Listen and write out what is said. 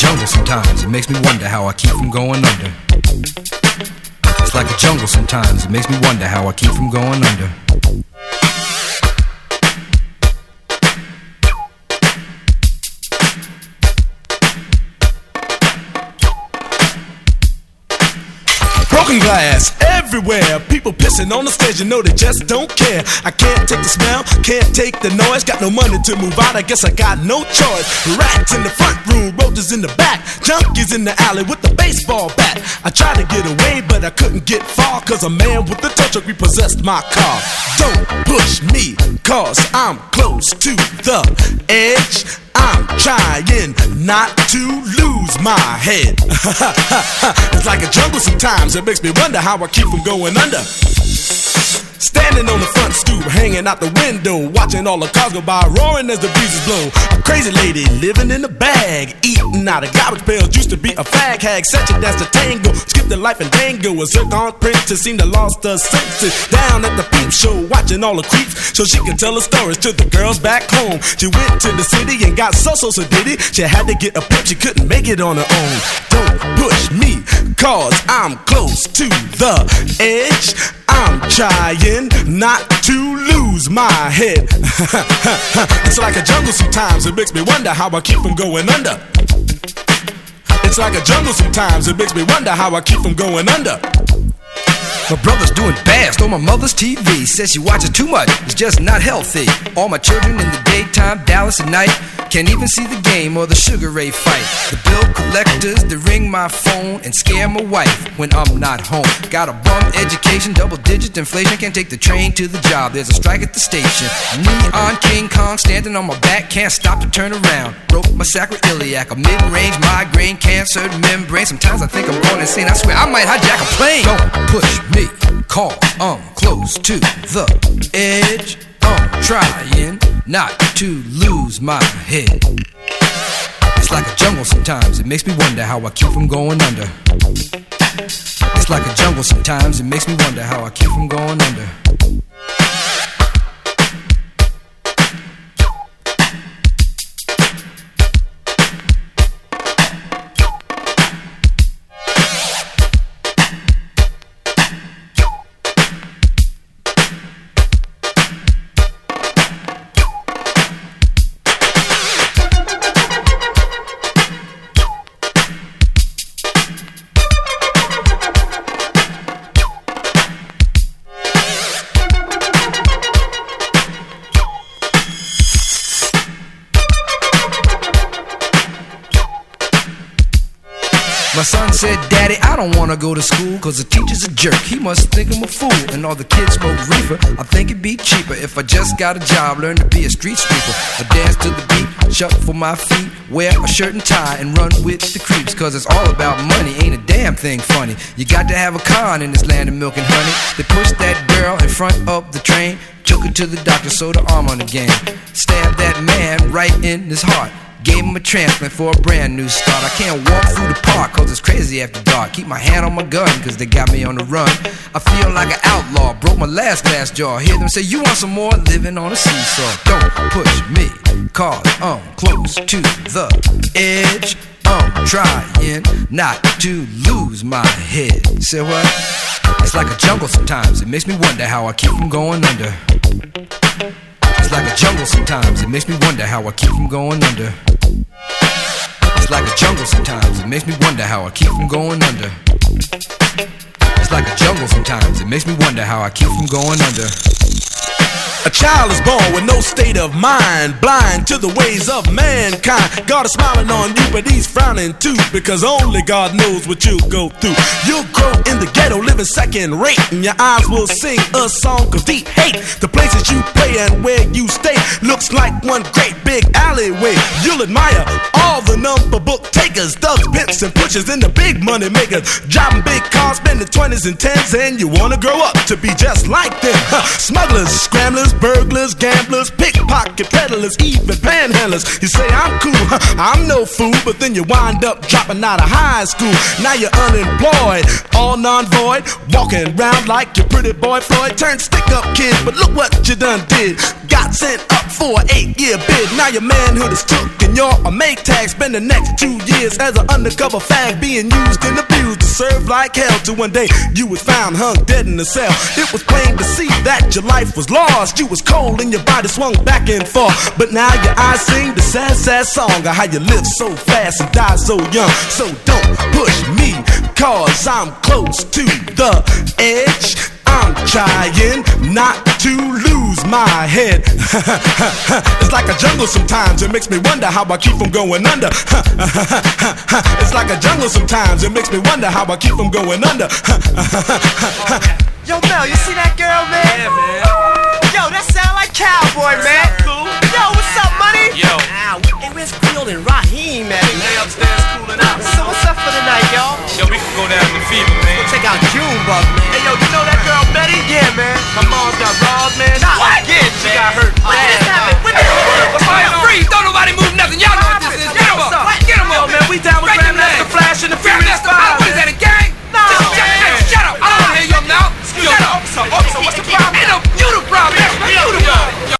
jungle sometimes, it makes me wonder how I keep from going under. It's like a jungle sometimes, it makes me wonder how I keep from going under. Broken glass everywhere, people pissing on the stage, you know they just don't care. I can't take the smell, can't take the noise, got no money to move out, I guess I got no choice. Rats in the front room, roaches in the back, junkies in the alley with the baseball bat. I tried to get away, but I couldn't get far, cause a man with a tow truck repossessed my car. Don't push me, cause I'm close to the edge. I'm trying not to lose my head. It's like a jungle sometimes, it makes me wonder how I keep from going under. Standing on the front stoop, hanging out the window, watching all the cars go by, roaring as the breezes blow. A crazy lady living in a bag, eating out of garbage pails, used to be a fag hag, such a dance to tango, skipped the life and dango. A zircon princess seemed to lost her senses, down at the peep show, watching all the creeps, so she could tell her stories to the girls back home. She went to the city and got so did it. She had to get a pimp, she couldn't make it on her own. Don't push me, cause I'm close to the edge. I'm trying not to lose my head. It's like a jungle sometimes, it makes me wonder how I keep from going under. It's like a jungle sometimes, it makes me wonder how I keep from going under. My brother's doing bad, stole my mother's TV. Says she watches too much, it's just not healthy. All my children in the daytime, Dallas at night. Can't even see the game or the Sugar Ray fight. The bill collectors, they ring my phone and scare my wife when I'm not home. Got a bum education, double-digit inflation. Can't take the train to the job, there's a strike at the station. Neon King Kong standing on my back, can't stop to turn around. Broke my sacroiliac, a mid-range migraine, cancer membrane. Sometimes I think I'm going insane, I swear I might hijack a plane. Don't push me, cause I'm close to the edge. I'm trying not to lose my head. It's like a jungle sometimes, it makes me wonder how I keep from going under. It's like a jungle sometimes, it makes me wonder how I keep from going under. My son said, Daddy, I don't wanna go to school, cause the teacher's a jerk, he must think I'm a fool. And all the kids smoke reefer, I think it'd be cheaper if I just got a job, learn to be a street sweeper. I dance to the beat, shuffle my feet, wear a shirt and tie, and run with the creeps. Cause it's all about money, ain't a damn thing funny. You got to have a con in this land of milk and honey. They pushed that girl in front of the train, took her to the doctor, sewed her arm on again. Stabbed that man right in his heart, gave him a transplant for a brand new start. I can't walk through the park cause it's crazy after dark. Keep my hand on my gun cause they got me on the run. I feel like an outlaw, broke my last glass jaw. Hear them say, you want some more? Living on a seesaw. Don't push me cause I'm close to the edge. I'm trying not to lose my head. Say what? It's like a jungle sometimes, it makes me wonder how I keep from going under. It's like a jungle sometimes, it makes me wonder how I keep from going under. It's like a jungle sometimes, it makes me wonder how I keep from going under. It's like a jungle sometimes, it makes me wonder how I keep from going under. A child is born with no state of mind, blind to the ways of mankind. God is smiling on you, but he's frowning too, because only God knows what you'll go through. You'll grow in the ghetto, living second rate, and your eyes will sing a song of deep hate. The places you play and where you stay looks like one great big alleyway. You'll admire all the number book takers, thugs, pimps, and pushers, and the big money makers, driving big cars, spending 20s and 10s, and you wanna grow up to be just like them. Smugglers, scramblers, burglars, gamblers, pickpocket peddlers, even panhandlers. You say I'm cool, I'm no fool, but then you wind up dropping out of high school. Now you're unemployed, all non-void, walking around like your pretty boy Floyd. Turned stick-up kid, but look what you done did. Got sent up for an 8-year bid. Now your manhood is took and you're a make tag. Spend the next 2 years as an undercover fag, being used and abused to serve like hell. Till one day you was found hung dead in a cell. It was plain to see that your life was lost. You was cold and your body swung back and forth. But now your eyes sing the sad, sad song of how you live so fast and die so young. So don't push me, cause I'm close to the edge. I'm trying not to lose my head. It's like a jungle sometimes, it makes me wonder how I keep from going under. It's like a jungle sometimes, it makes me wonder how I keep from going under. Yo, Mel, you see that girl, man? Yeah, man. Yo, that sound like Cowboy, man. Cool. Yo, what's up, money? Yo. Hey, where's Creole and Raheem, man? Lay upstairs cooling out. So what's up for the night, y'all? Yo, we can go down to Fever, man. Check out Junebug, man. Hey, yo, you know that girl Betty? Yeah, man. My mom's got robbed, man. What? Yeah, she got hurt What bad. just happened? What the Fire free! Don't nobody move nothing. Y'all know what this is. Get 'em up. Get 'em up. Yo, man, we down with Grandmaster Flash and the Furious Five. What is that, a gang? No. Shut up. I don't want to hear your mouth. Shut up. Officer, what's the problem? Ain't no you the problem. You the problem.